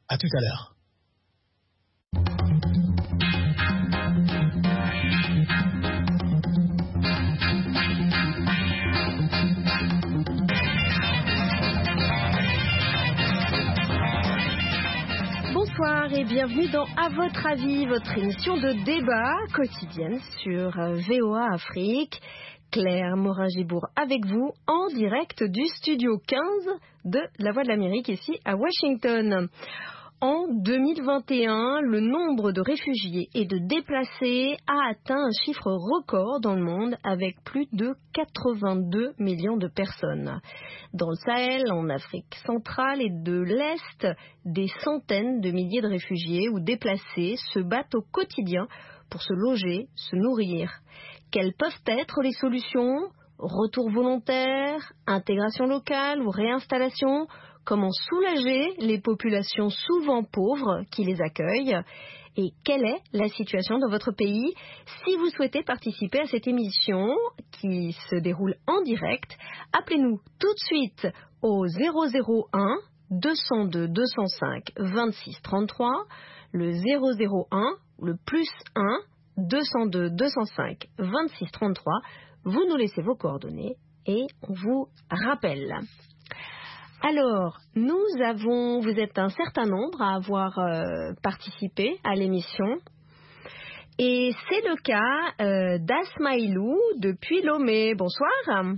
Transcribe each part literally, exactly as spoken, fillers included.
À tout à l'heure. Bonsoir et bienvenue dans À votre avis, votre émission de débat quotidienne sur V O A Afrique. Claire Morin-Gibourg avec vous en direct du studio quinze de La Voix de l'Amérique ici à Washington. En deux mille vingt et un, le nombre de réfugiés et de déplacés a atteint un chiffre record dans le monde avec plus de quatre-vingt-deux millions de personnes. Dans le Sahel, en Afrique centrale et de l'Est, des centaines de milliers de réfugiés ou déplacés se battent au quotidien pour se loger, se nourrir. Quelles peuvent être les solutions ? Retour volontaire, intégration locale ou réinstallation ? Comment soulager les populations souvent pauvres qui les accueillent ? Et quelle est la situation dans votre pays ? Si vous souhaitez participer à cette émission qui se déroule en direct, appelez-nous tout de suite au zéro zéro un deux zéro deux deux zéro cinq vingt-six trente-trois, le zéro zéro un, le plus un deux zéro deux deux zéro cinq vingt-six trente-trois. Vous nous laissez vos coordonnées et on vous rappelle. Alors, nous avons, vous êtes un certain nombre à avoir euh, participé à l'émission. Et c'est le cas euh, d'Asmaïlou depuis Lomé. Bonsoir.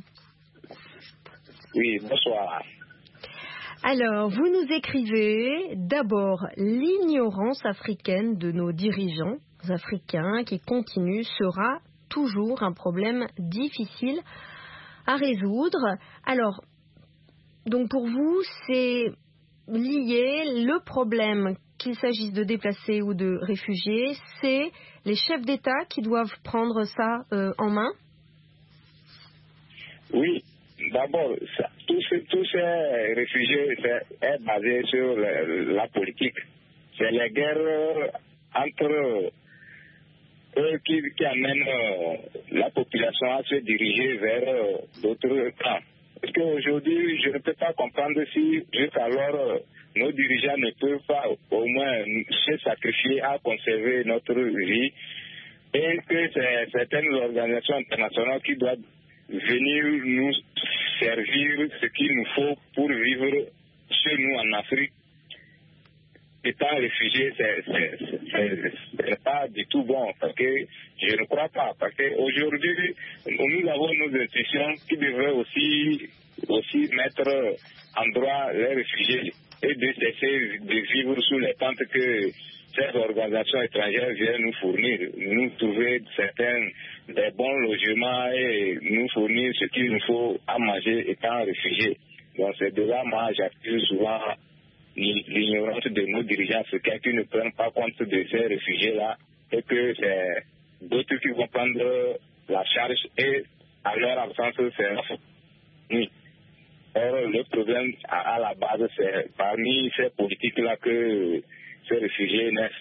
Oui, bonsoir. Alors, vous nous écrivez d'abord l'ignorance africaine de nos dirigeants africains qui continue sera toujours un problème difficile à résoudre. Alors, donc pour vous, c'est lié, le problème, qu'il s'agisse de déplacés ou de réfugiés, c'est les chefs d'État qui doivent prendre ça euh, en main ? Oui, d'abord, ça, tous, ces, tous ces réfugiés est basé sur le, la politique. C'est les guerres entre eux qui, qui amènent euh, la population à se diriger vers euh, d'autres camps. Parce qu'aujourd'hui, je ne peux pas comprendre si jusqu'alors euh, nos dirigeants ne peuvent pas au moins se sacrifier à conserver notre vie et que c'est certaines organisations internationales qui doivent venir nous servir ce qu'il nous faut pour vivre chez nous en Afrique. Étant réfugié, ce n'est pas du tout bon, parce que je ne crois pas, parce qu'aujourd'hui, nous avons nos institutions qui devraient aussi, aussi mettre en droit les réfugiés et de cesser de vivre sous les tentes que ces organisations étrangères viennent nous fournir, nous trouver certains des bons logements et nous fournir ce qu'il nous faut à manger étant réfugiés. Donc c'est de là, moi, j'accuse souvent l'ignorance de nos dirigeants africains qui ne prennent pas compte de ces réfugiés-là et que c'est d'autres qui vont prendre la charge et à leur absence, c'est oui. Or, le problème à, à la base, c'est parmi ces politiques-là que ces réfugiés naissent.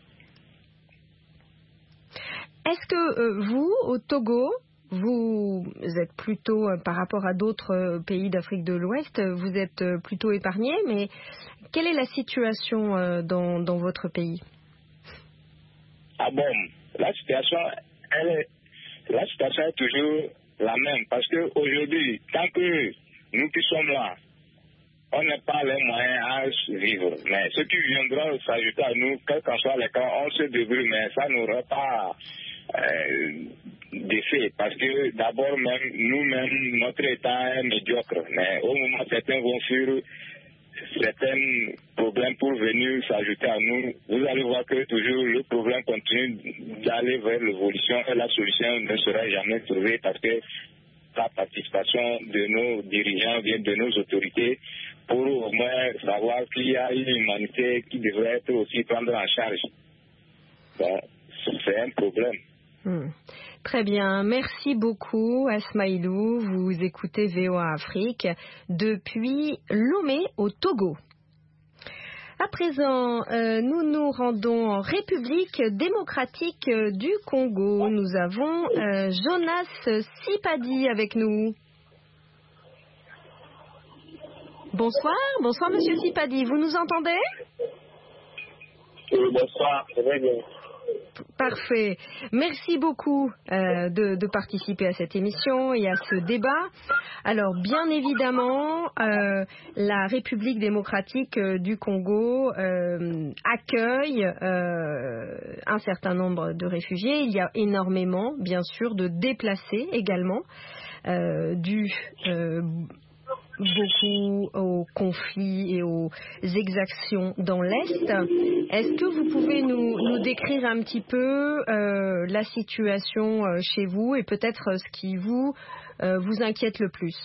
Est-ce que euh, vous, au Togo, vous êtes plutôt, euh, par rapport à d'autres euh, pays d'Afrique de l'Ouest, vous êtes euh, plutôt épargné, mais quelle est la situation euh, dans, dans votre pays ? Ah bon, la situation, elle est, la situation est toujours la même, parce qu'aujourd'hui, tant que nous qui sommes là, on n'a pas les moyens à vivre, mais ceux qui viendront s'ajouter à nous, quel qu'en soit les cas, on se débrouille, mais ça n'aura pas euh, d'effet, parce que d'abord même, nous-mêmes, notre état est médiocre, mais au moment où certains vont fuir certains problèmes pour venir s'ajouter à nous, vous allez voir que toujours le problème continue d'aller vers l'évolution et la solution ne sera jamais trouvée parce que la participation de nos dirigeants vient de nos autorités pour au moins savoir qu'il y a une humanité qui devrait être aussi prendre en charge. Bon, c'est un problème. Hmm. Très bien, merci beaucoup Asmaïlou, vous écoutez V O A Afrique depuis Lomé au Togo. À présent, euh, nous nous rendons en République démocratique du Congo. Nous avons euh, Jonas Sipadi avec nous. Bonsoir, bonsoir Monsieur Sipadi, vous nous entendez ? Oui, bonsoir, je vais bien. Parfait. Merci beaucoup euh, de, de participer à cette émission et à ce débat. Alors, bien évidemment, euh, la République démocratique euh, du Congo euh, accueille euh, un certain nombre de réfugiés. Il y a énormément, bien sûr, de déplacés également, euh, dus euh, beaucoup aux conflits et aux exactions dans l'Est. Est-ce que vous pouvez nous, nous décrire un petit peu euh, la situation euh, chez vous et peut-être euh, ce qui vous, euh, vous inquiète le plus?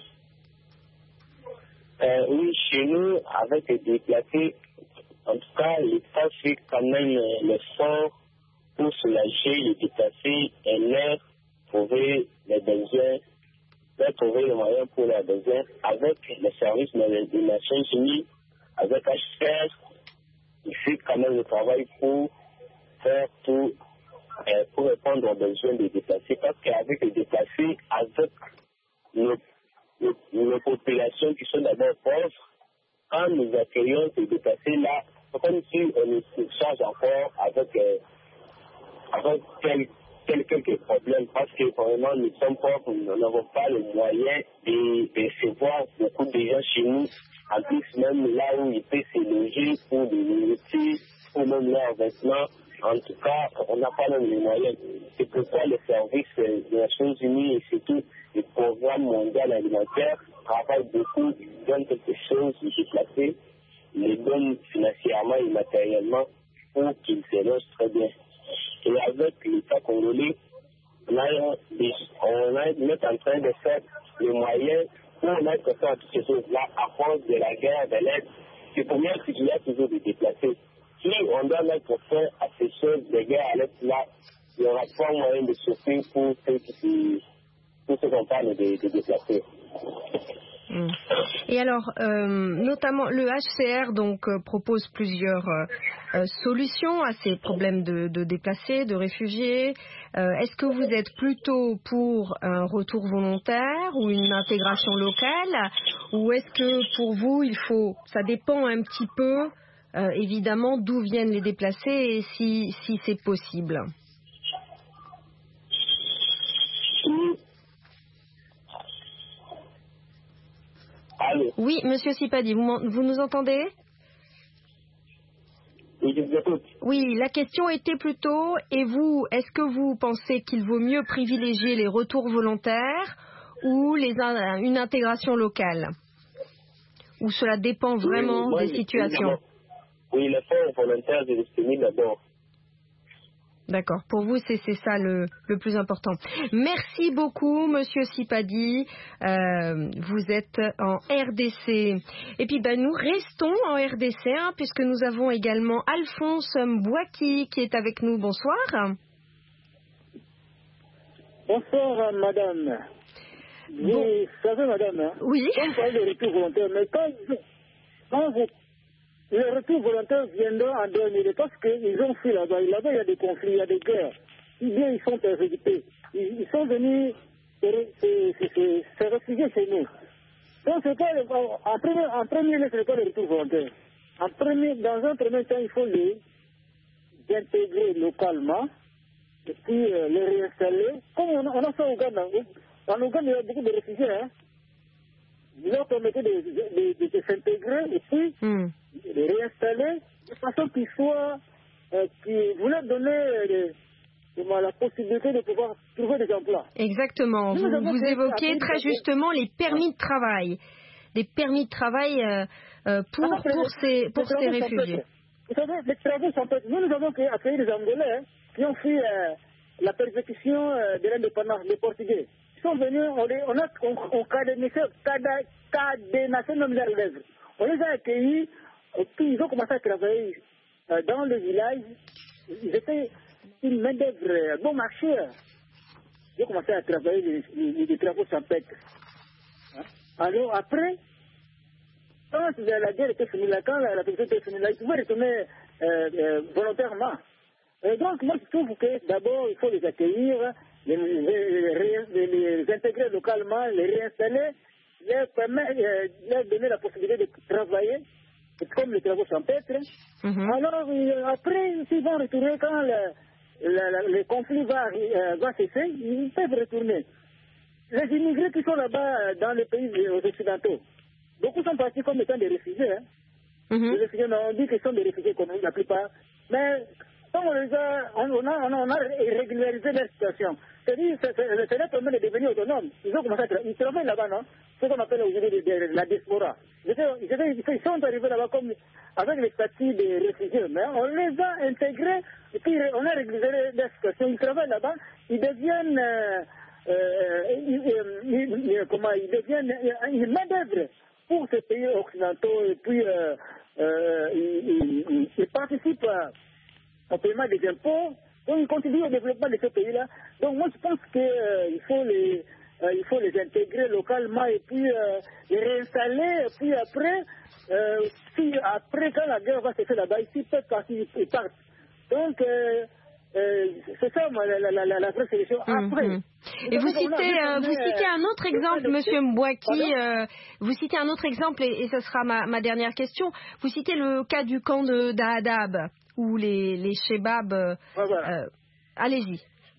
Euh, oui, chez nous, avec les déplacés, en tout cas, l'État fait quand même euh, l'effort pour soulager les déplacés et leur trouver les besoins, leur trouver les moyens pour leurs besoins avec les services des Nations Unies, avec H C R. Il fait quand même le travail pour faire tout, euh, pour répondre aux besoins des déplacés. Parce qu'avec les déplacés, avec nos, nos, nos populations qui sont d'abord pauvres, quand nous accueillons ces déplacés-là, c'est comme si on nous change encore avec, euh, avec quel, quel, quelques problèmes. Parce que vraiment, nous sommes pauvres, nous n'avons pas le moyen de, de recevoir beaucoup de gens chez nous. En plus, même là où ils peuvent se loger pour des nourritures, pour même leurs vêtements, en tout cas, on n'a pas même les moyens. C'est pourquoi le service des Nations Unies et surtout le programme mondial alimentaire travaillent beaucoup, donnent quelque chose de déplacé, les donnent financièrement et matériellement pour qu'ils se logent très bien. Et avec l'État congolais, on, a, on, a, on est en train de faire les moyens pour mettre fin à toutes ces choses-là à cause de la guerre de l'Est. C'est pour moi qu'il y a toujours des déplacés. Si on doit mettre fin à ces choses de guerre à l'Est-là, il n'y aura pas moyen de souffrir pour ceux qui pour ceux qu'on parle de, de déplacés. Mmh. Et alors, euh, notamment le H C R donc euh, propose plusieurs euh, euh, solutions à ces problèmes de, de déplacés, de réfugiés. Euh, est-ce que vous êtes plutôt pour un retour volontaire ou une intégration locale, ou est-ce que pour vous il faut, ça dépend un petit peu euh, évidemment d'où viennent les déplacés et si si c'est possible. Allô? Oui, Monsieur Sipadi, vous, vous nous entendez? Oui, je vous écoute. Oui, la question était plutôt, et vous, est-ce que vous pensez qu'il vaut mieux privilégier les retours volontaires ou les, une intégration locale? Ou cela dépend vraiment oui, moi, des situations? Oui, l'effort volontaire de l'esprit d'abord. D'accord. Pour vous, c'est ça le, le plus important. Merci beaucoup, Monsieur Sipadi. Euh, vous êtes en R D C. Et puis, ben, nous restons en R D C, hein, puisque nous avons également Alphonse Mbouaki qui est avec nous. Bonsoir. Bonsoir, madame. Bon. Vous savez, madame, hein, oui. on parle de retour volontaire, mais quand, quand vous... Les retours volontaires viendront en dernier parce qu'ils ont fui là-bas. Là-bas, il y a des conflits, il y a des guerres. Ils viennent, ils sont persécutés. Ils, ils sont venus se, se, se, se réfugier chez nous. Donc, c'est pas, en premier, en premier lieu, ce n'est pas le retour volontaire. En premier, dans un premier temps, il faut les intégrer localement et puis euh, les réinstaller. Comme on, on a fait au Ghana. En Ouganda, il y a beaucoup de réfugiés. Hein. Ils leur permettaient de, de, de, de s'intégrer et puis mm. de réinstaller de façon qu'ils soient, euh, qu'ils voulaient donner euh, de, la possibilité de pouvoir trouver des emplois. Exactement. Vous, vous évoquez très justement les permis de travail. Des permis de travail euh, euh, pour, ah, pour ces, pour ces réfugiés. Vous savez, les travaux sont faits. Nous, nous avons accueilli des Angolais hein, qui ont fui euh, la persécution euh, de l'indépendance des Portugais. Ils sont venus, on, les, on a on, on cadenassé même leurs lèvres. On les a accueillis, et puis ils ont commencé à travailler euh, dans le village. Ils étaient une main-d'œuvre bon marché. Ils ont commencé à travailler des, des, des travaux sans pète. Hein? Alors après, quand la guerre était finie, quand la révolution était finie, ils pouvaient retourner euh, euh, volontairement. Et donc, moi, je trouve que d'abord, il faut les accueillir, les, les, les, les intégrer localement, les réinstaller, leur, permettre, euh, leur donner la possibilité de travailler comme les travaux champêtres. Mm-hmm. Alors, euh, après, s'ils vont retourner quand le, le, le, le conflit va, euh, va cesser, ils peuvent retourner. Les immigrés qui sont là-bas dans les pays occidentaux, beaucoup sont partis comme étant des réfugiés. Hein. Mm-hmm. Les réfugiés, on dit qu'ils sont des réfugiés comme la plupart. Mais quand on les a, on, on a, on a régularisé leur situation. C'est-à-dire que c'est leur permet de devenir autonomes. Ils ont commencé à ils travaillent là-bas, non? Ce qu'on appelle aujourd'hui la diaspora. Ils sont arrivés là-bas comme avec le statut de réfugiés. Mais on les a intégrés, et puis on a régularisé leur situation. Ils travaillent là-bas, ils deviennent, euh, euh, ils, ils, ils, comment, ils deviennent une main-d'œuvre pour ces pays occidentaux. Et puis, euh, euh, ils, ils, ils participent à, au paiement des impôts. Donc, ils contribuent au développement de ce pays-là. Donc, moi, je pense qu'il euh, faut les euh, il faut les intégrer localement et puis euh, les réinstaller. Et puis après, euh, si après, quand la guerre va se faire là-bas, ici, peut-être partir, ils partent. Donc, euh, euh, c'est ça, moi, la, la, la, la vraie solution. Après. Mmh. Et vous citez, euh, vous citez un autre exemple, Monsieur Mbouaki, euh, vous citez un autre exemple, et, et ce sera ma, ma dernière question. Vous citez le cas du camp de Dadaab, où les, les Chebabs... Euh, ouais, voilà. euh, allez-y.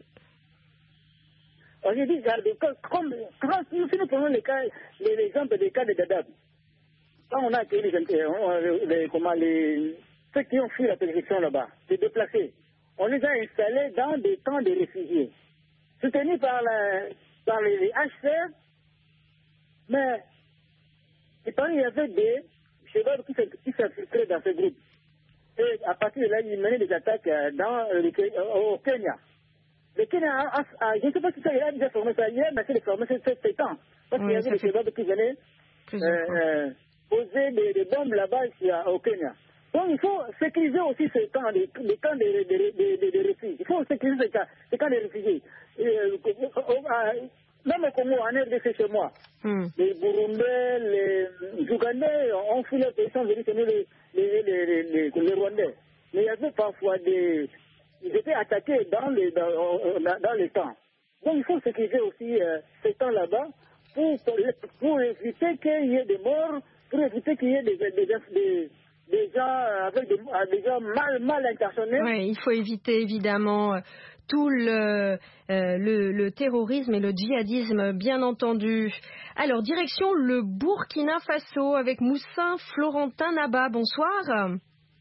J'ai dit, comme, quand nous, si nous prenons les cas, l'exemple des cas de Dadaab, quand on a accueilli les, les, les, comment, les, ceux qui ont fui la persécution là-bas, les déplacés, on les a installés dans des camps de réfugiés, soutenus par, la, par les H C R, mais il paraît qu'il y avait des chebabs qui s'infiltraient dans ce groupe. Et à partir de là, ils menaient des attaques dans le, au Kenya. Le Kenya, a, a, je ne sais pas si ça, il a déjà formé ça, il a essayé de former ces sept ans. Parce oui, qu'il y avait des chebabs qui venaient euh, euh, poser des, des bombes là-bas au Kenya. Donc il faut sécuriser aussi ces camps, les, les camps de, de, de, de, de réfugiés. Il faut sécuriser ces camps, ces camps de réfugiés. Et, euh, même au Congo, en R D C chez moi, mm. les Burundais, les Ougandais ont fui leur pays, sont venus tenir les, les, les, les, les, les Rwandais. Mais il y avait parfois des... Ils étaient attaqués dans les, dans, dans les camps. Donc il faut sécuriser aussi euh, ces camps là-bas pour, pour éviter qu'il y ait des morts, pour éviter qu'il y ait des... des, des, des des gens avec des, des gens mal, mal intentionnés. Oui, il faut éviter évidemment tout le, euh, le, le terrorisme et le djihadisme, bien entendu. Alors, direction le Burkina Faso avec Moussa Florentin Naba. Bonsoir.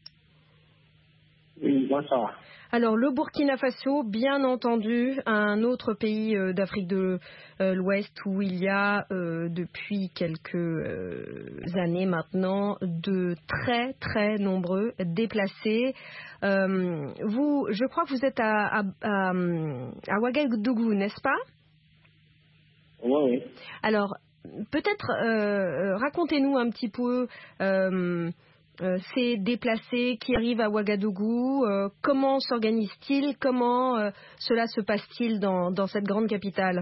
Oui, bonsoir. Alors, le Burkina Faso, bien entendu, un autre pays euh, d'Afrique de euh, l'Ouest où il y a, euh, depuis quelques euh, années maintenant, de très, très nombreux déplacés. Euh, vous, je crois que vous êtes à, à, à, à Ouagadougou, n'est-ce pas? Oui, oui. Alors, peut-être, euh, racontez-nous un petit peu... Euh, Euh, ces déplacés qui arrivent à Ouagadougou, euh, comment s'organisent-ils, comment euh, cela se passe-t-il dans, dans cette grande capitale?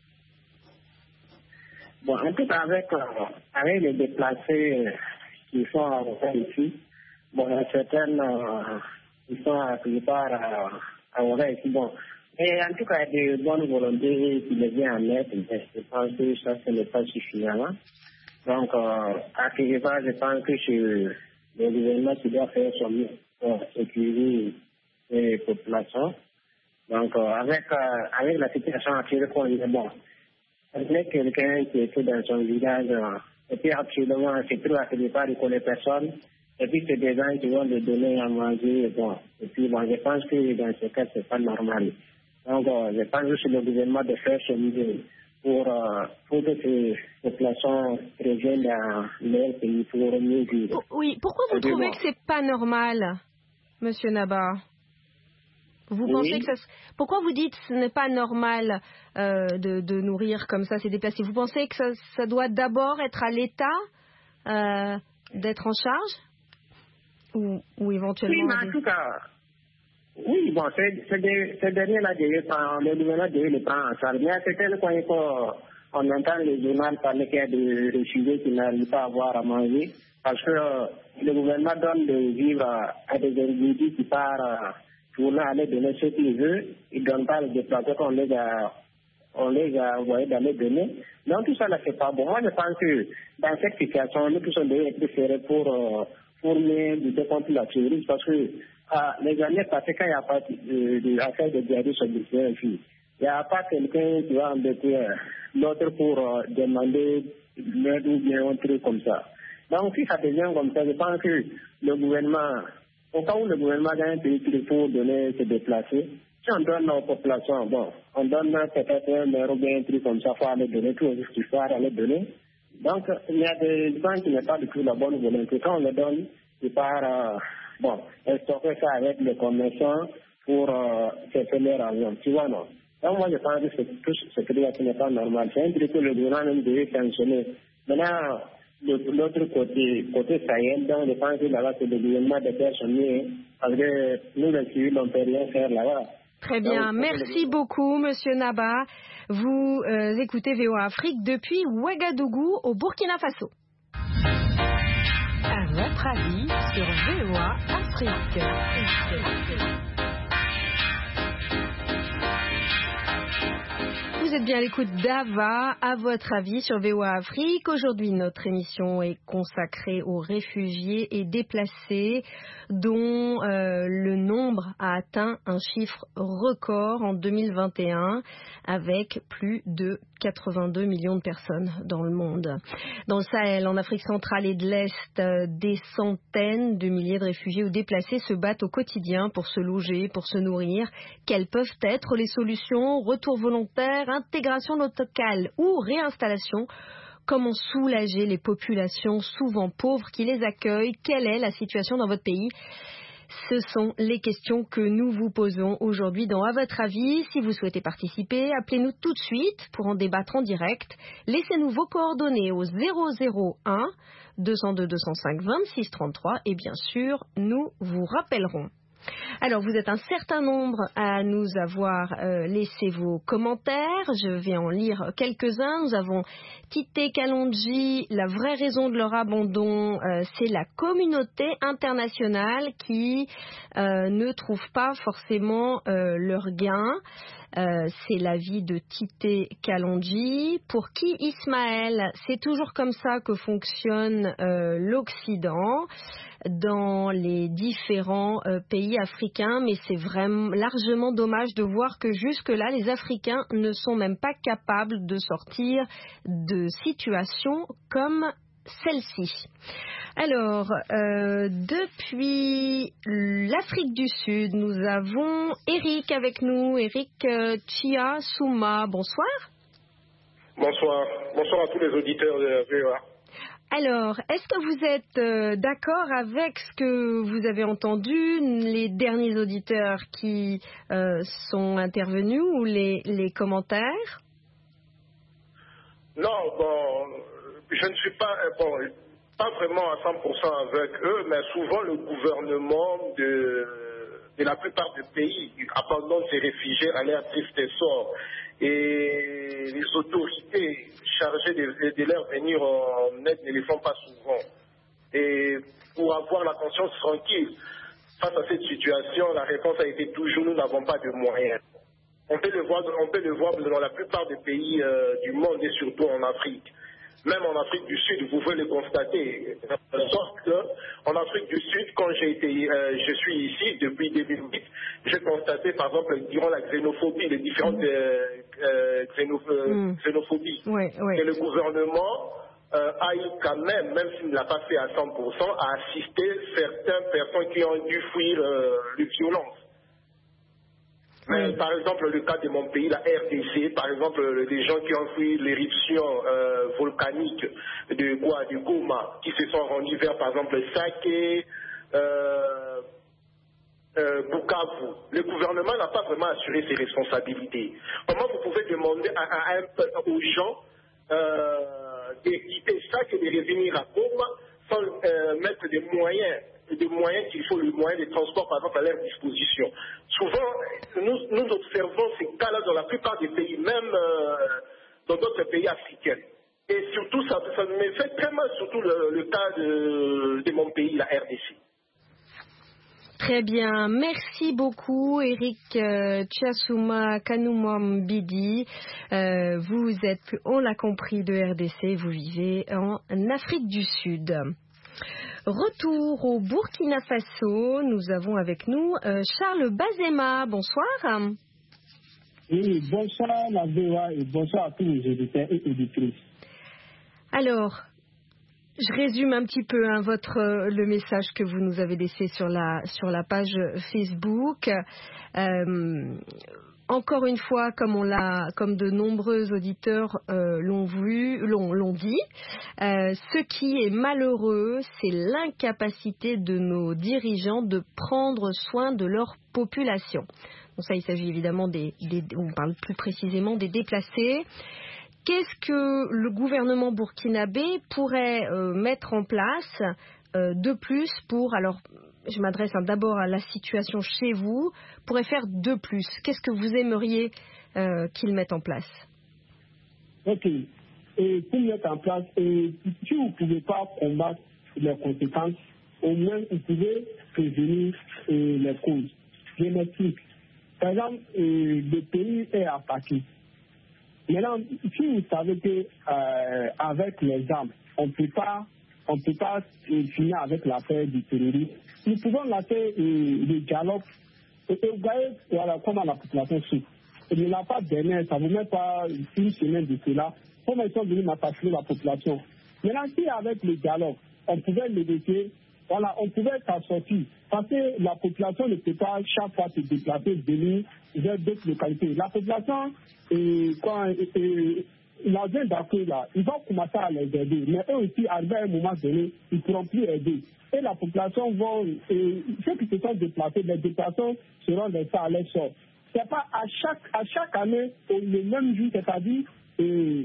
Bon, en tout cas, avec, euh, avec les déplacés qui sont à ici, bon, certaines, euh, ils sont à plupart à, à Ouagadougou ici, bon. Et en tout cas, il y a de bonnes volontés qui les viennent en aide, mais je pense que ça, ce n'est pas suffisant. Donc, euh, à quelque part, je pense que je... le gouvernement qui doit faire son mieux pour sécuriser les populations. Donc, euh, avec, euh, avec la situation actuelle qu'on est, bon, il y a quelqu'un qui était dans son village, euh, et puis actuellement, c'est trop à quelque part, il ne connaît personne, et puis c'est des gens qui vont lui donner à manger, bon, et puis bon, je pense que dans ce cas, c'est pas normal. Donc, euh, je pense que c'est le gouvernement de faire son mieux pour, euh, pour que ces populations reviennent dans leur pays pour mieux vivre. Oui, pourquoi vous trouvez que c'est pas normal, Monsieur Naba? Vous oui. pensez que ça... Pourquoi vous dites que ce n'est pas normal euh, de, de nourrir comme ça ces déplacés? Vous pensez que ça, ça doit d'abord être à l'État euh, d'être en charge? Ou, ou éventuellement... Oui, mais en tout cas... Oui, bon, ces derniers-là, le gouvernement devait les prendre en charge. Mais à certains points, on entend les journaux parler qu'il y a des réfugiés qui n'arrivent pas à avoir à manger parce que euh, le gouvernement donne de vivre à, à des individus qui partent pour aller donner ce qu'ils veulent. Ils ne donnent pas les déplacés qu'on les a, on les a envoyés dans les données. Donc tout ça, là, c'est pas bon. Moi, je pense que dans cette situation, nous tous, on devait être préférés pour... Euh, pour mieux lutter contre la terrorisme. Parce que ah, les années passées, quand il n'y a pas de, de, affaire de djihadisme ici, il n'y a pas quelqu'un qui va embêter l'autre pour euh, demander l'aide ou bien un truc comme ça. Donc si ça devient comme ça, je pense que le gouvernement, au cas où le gouvernement gagne un pays qu'il faut donner, se déplacer, si on donne aux populations, bon, on donne peut-être un maire ou bien un truc comme ça, il faut aller donner tout ce qu'il faut aller donner. Donc il y a des gens qui n'ont pas du tout la bonne volonté. Quand on le donne, il part, euh, bon, stocker ça avec les commerçants pour euh, se faire leur argent. Tu vois, non? Donc moi je pense que c'est, tout ce qui n'est pas normal. C'est un truc que le gouvernement même devait sanctionner. Maintenant, de l'autre côté, côté Sahel, donc je pense que là-bas c'est le gouvernement de personnes, parce que nous les civils on ne peut rien faire là-bas. Très bien, donc, merci beaucoup Monsieur Naba. Vous euh, écoutez V O A Afrique depuis Ouagadougou au Burkina Faso. À votre avis sur V O A Afrique. Vous êtes bien à l'écoute d'Ava, à votre avis sur V O A Afrique. Aujourd'hui, notre émission est consacrée aux réfugiés et déplacés dont euh, le nombre a atteint un chiffre record en deux mille vingt et un avec plus de quatre-vingt-deux millions de personnes dans le monde. Dans le Sahel, en Afrique centrale et de l'Est, euh, des centaines de milliers de réfugiés ou déplacés se battent au quotidien pour se loger, pour se nourrir. Quelles peuvent être les solutions? Retour volontaire, intégration locale ou réinstallation? Comment soulager les populations souvent pauvres qui les accueillent? Quelle est la situation dans votre pays? Ce sont les questions que nous vous posons aujourd'hui dans À votre avis. Si vous souhaitez participer, appelez-nous tout de suite pour en débattre en direct. Laissez-nous vos coordonnées au zéro zéro un deux zéro deux deux zéro cinq vingt-six trente-trois et bien sûr, nous vous rappellerons. Alors, vous êtes un certain nombre à nous avoir euh, laissé vos commentaires. Je vais en lire quelques-uns. Nous avons Tité Kalonji. La vraie raison de leur abandon, euh, c'est la communauté internationale qui euh, ne trouve pas forcément euh, leur gain. Euh, c'est l'avis de Tité Kalonji. Pour qui, Ismaël, c'est toujours comme ça que fonctionne euh, l'Occident dans les différents euh, pays africains, mais c'est vraiment largement dommage de voir que jusque-là, les Africains ne sont même pas capables de sortir de situations comme celle-ci. Alors, euh, depuis l'Afrique du Sud, nous avons Eric avec nous, Eric euh, Chia Souma. Bonsoir. Bonsoir. Bonsoir à tous les auditeurs de V O A. Alors, est-ce que vous êtes euh, d'accord avec ce que vous avez entendu, les derniers auditeurs qui euh, sont intervenus ou les, les commentaires? Non, bon, je ne suis pas, bon, pas vraiment à cent pour cent avec eux, mais souvent le gouvernement de, de la plupart des pays abandonne ces réfugiés à leur triste sort. Et les autorités chargées de, de leur venir en aide ne les font pas souvent. Et pour avoir la conscience tranquille face à cette situation, la réponse a été toujours nous n'avons pas de moyens. On peut le voir, on peut le voir dans la plupart des pays euh, du monde et surtout en Afrique. Même en Afrique du Sud, vous pouvez le constater. Sauf qu'en Afrique du Sud, quand j'ai été, euh, je suis ici depuis deux mille huit, j'ai constaté, par exemple, durant la xénophobie, les différentes euh, euh, xénoph mm. xénophobies, oui, oui. que le gouvernement euh, a eu quand même, même s'il ne l'a pas fait à cent pour cent, à assister certaines personnes qui ont dû fuir euh, les violences. Mais, oui. Par exemple, le cas de mon pays, la R D C, par exemple, des gens qui ont fui l'éruption euh, volcanique de quoi, du Goma, qui se sont rendus vers, par exemple, Saké, euh, euh, Bukavu. Le gouvernement n'a pas vraiment assuré ses responsabilités. Comment vous pouvez demander à, à, à, aux gens euh, de quitter Saké et de revenir à Goma sans euh, mettre des moyens des moyens qu'il faut, le moyen de transport, par exemple, à leur disposition. Souvent, nous, nous observons ces cas-là dans la plupart des pays, même euh, dans d'autres pays africains. Et surtout, ça, ça me fait très mal, surtout le, le cas de, de mon pays, la R D C. Très bien, merci beaucoup Eric euh, Chiassouma Kanumwambidi. Euh, vous êtes, on l'a compris, de R D C, vous vivez en Afrique du Sud. Retour au Burkina Faso, nous avons avec nous euh, Charles Bazema. Bonsoir. Oui, bonsoir la V O A et bonsoir à tous les auditeurs et auditrices. Alors, je résume un petit peu hein, votre, euh, le message que vous nous avez laissé sur la, sur la page Facebook. Euh, Encore une fois, comme on l'a, comme de nombreux auditeurs euh, l'ont vu, l'ont, l'ont dit, euh, ce qui est malheureux, c'est l'incapacité de nos dirigeants de prendre soin de leur population. Bon, ça, il s'agit évidemment des, des, on parle plus précisément des déplacés. Qu'est-ce que le gouvernement burkinabé pourrait euh, mettre en place euh, de plus pour, alors, je m'adresse hein, d'abord à la situation chez vous, pourrait faire de plus? Qu'est-ce que vous aimeriez euh, qu'ils mettent en place? Ok. Et pour mettre en place, et si vous ne pouvez pas combattre les conséquences, au moins vous pouvez prévenir euh, les causes. Je m'explique. Par exemple, euh, le pays est attaqué. Maintenant, si vous savez qu'avec euh, les armes, on ne peut pas on ne peut pas euh, finir avec l'affaire du terrorisme. Nous pouvons lancer euh, le dialogue. Et, et vous voyez voilà, comment la population souffre. Il n'y a pas de dernière, ça ne vous met pas une semaine de cela. Comment ils sont venus massacrer la population. Maintenant, si avec le dialogue, on pouvait négocier, voilà, on pouvait s'en sortir. Parce que la population ne peut pas chaque fois se déplacer, venir vers d'autres localités. La population, et, quand, et, et, la zone d'accueil là, ils vont commencer à les aider. Mais eux aussi, à un moment donné, ils ne pourront plus aider. Et la population va, et ceux qui se sont déplacés, les déplacements seront laissés à leur sort. C'est pas à chaque, à chaque année, le même jour, c'est-à-dire et,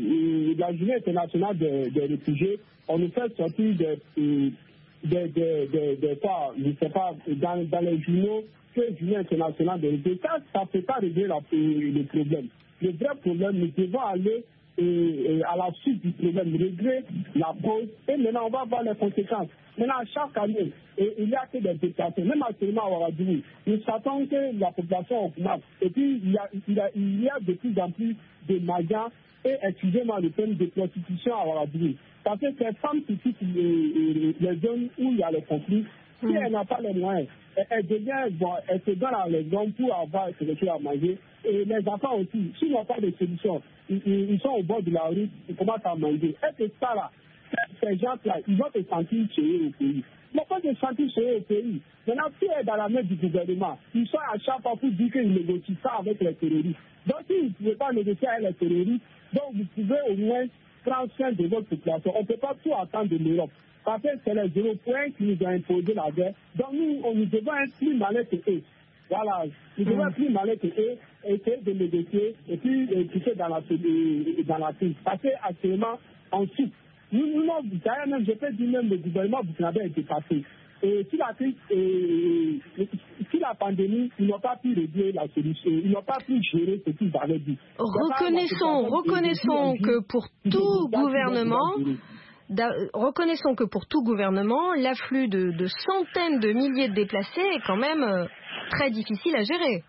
et la journée internationale des, des réfugiés, on nous fait sortir des, des, des, des, des quoi, je ne sais pas, dans, dans les journaux, que journée internationale des réfugiés. Ça, ça ne peut pas régler la, le problème. Le vrai problème, nous devons aller et, et à la suite du problème, régler la cause, et maintenant on va voir les conséquences. Maintenant, chaque année, et, il y a que des déplacés, même actuellement à Ouagadougou, nous savons que la population augmente, et puis il y a, il y a, il y a de plus en plus de magasins, et excusez-moi le terme de prostitution à Ouagadougou. Parce que ces femmes qui quittent les, les zones où il y a le conflit, si mmh. elle n'a pas les moyens, elle, elle devient, bon, elle se donne à les hommes pour avoir quelque chose à manger. Et les enfants aussi, s'ils n'ont pas de solution, ils, ils sont au bord de la route, ils commencent à manger. Est-ce que ça là, ces gens-là, ils vont se sentir chez au pays? Ils vont pas se sentir chez au pays. Maintenant, si elle est dans la main du gouvernement, ils sont à chaque fois pour dire qu'ils négocient ça avec les terroristes. Donc, si vous ne pouvez pas négocier avec les terroristes, donc vous pouvez au moins prendre soin de votre population. On ne peut pas tout attendre de l'Europe. Parce que c'est les Européens qui nous ont imposé la guerre. Donc, nous, on nous devons être plus malins que eux. Voilà, nous devons être plus malins que eux, essayer de négocier et puis pousser dans la, dans la crise. Parce qu'actuellement, on souffre. Nous, nous, d'ailleurs, même, je peux dire même le gouvernement burkinabé a été passé. Et si la crise, et, si la pandémie, ils n'ont pas pu régler la solution, ils n'ont pas pu gérer ce qu'ils avaient dit. Reconnaissons, reconnaissons que pour tout gouvernement, reconnaissons que pour tout gouvernement, l'afflux de, de centaines de milliers de déplacés est quand même euh, très difficile à gérer.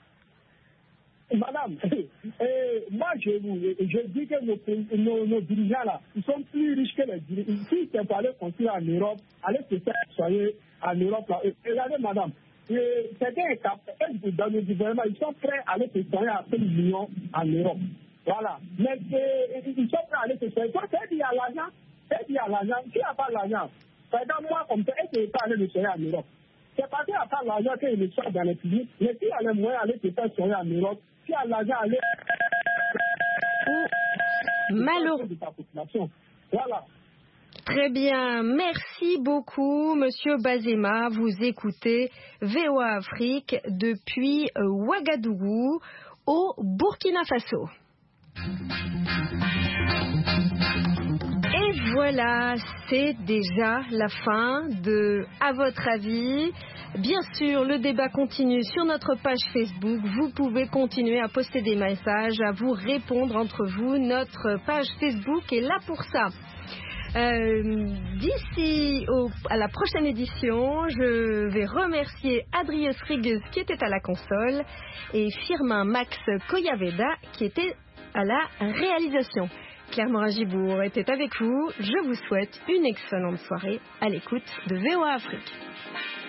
Madame, euh, moi je vous je dis que nos, nos, nos dirigeants là, ils sont plus riches que les dirigeants. Si c'est pour aller construire en Europe, aller se faire soigner en Europe là. Et, regardez madame, certains dans le gouvernement, ils sont prêts à aller se soigner à cinq millions en Europe. Voilà. Mais euh, ils sont prêts à aller se soigner. Toi, c'est qu'il y a l'argent, c'est qu'il y a l'argent. Qui n'a pas l'argent? Par exemple, moi, comme ça, est-ce qu'il n'est pas allé me soigner en Europe? C'est parce qu'il n'y a pas l'argent qu'il le soit dans les publics. Mais s'il y a les moyens d'aller se faire soigner en Europe, s'il y a l'argent à aller malheureux de ta population. Voilà. Très bien, merci beaucoup Monsieur Bazema. Vous écoutez V O A Afrique depuis Ouagadougou au Burkina Faso. Et voilà, c'est déjà la fin de À votre avis. Bien sûr, le débat continue sur notre page Facebook. Vous pouvez continuer à poster des messages, à vous répondre entre vous. Notre page Facebook est là pour ça. Euh, d'ici au, à la prochaine édition, je vais remercier Adrius Riguez qui était à la console et Firmin Max Koyaveda qui était à la réalisation. Claire Morin-Gibour était avec vous. Je vous souhaite une excellente soirée à l'écoute de V O A Afrique.